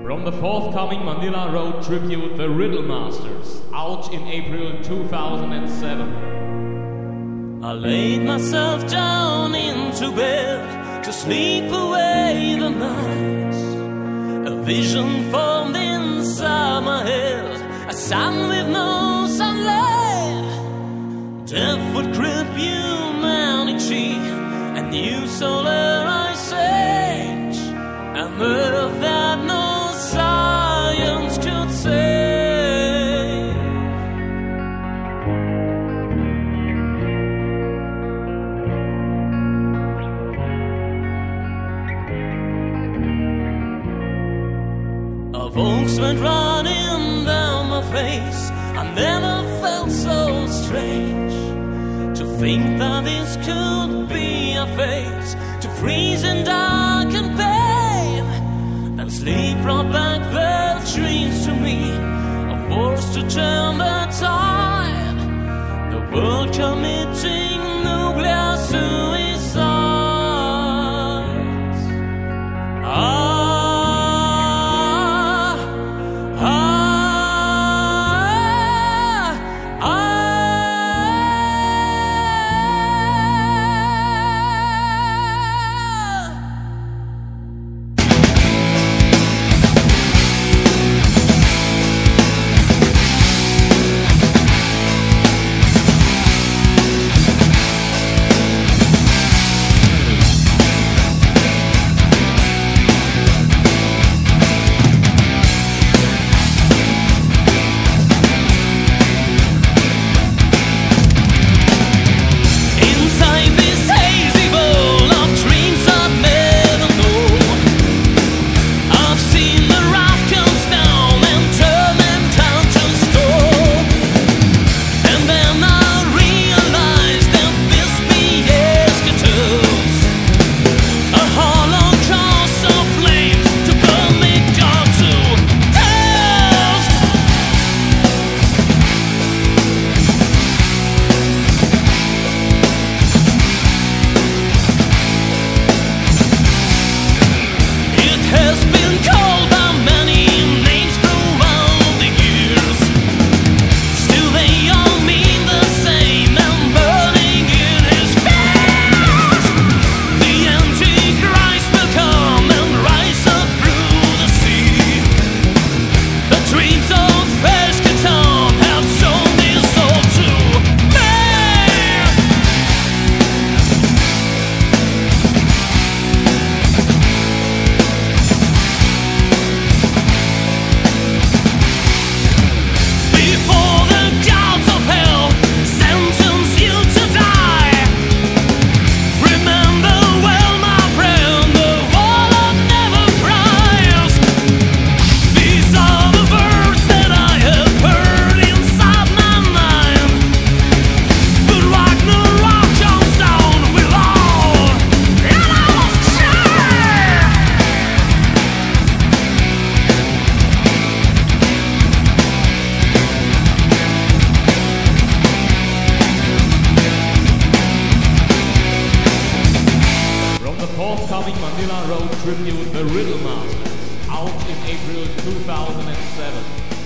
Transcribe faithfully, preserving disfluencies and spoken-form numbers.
From the forthcoming Manila Road tribute, The Riddle Masters, out in April two thousand seven. I laid myself down into bed to sleep away the night. A vision formed inside my head, a sun with no sunlight. Death would grip humanity, a new solar ice age, and earth that no science could save. A volks went running down my face. I never felt so strange to think that this could be a fate, to freeze in dark and pain. And sleep brought back the dreams to me, a force to turn the tide. The world committing nuclear suicides. Ah. Forthcoming Manila Road tribute, The Riddle Masters, out in April two thousand seven.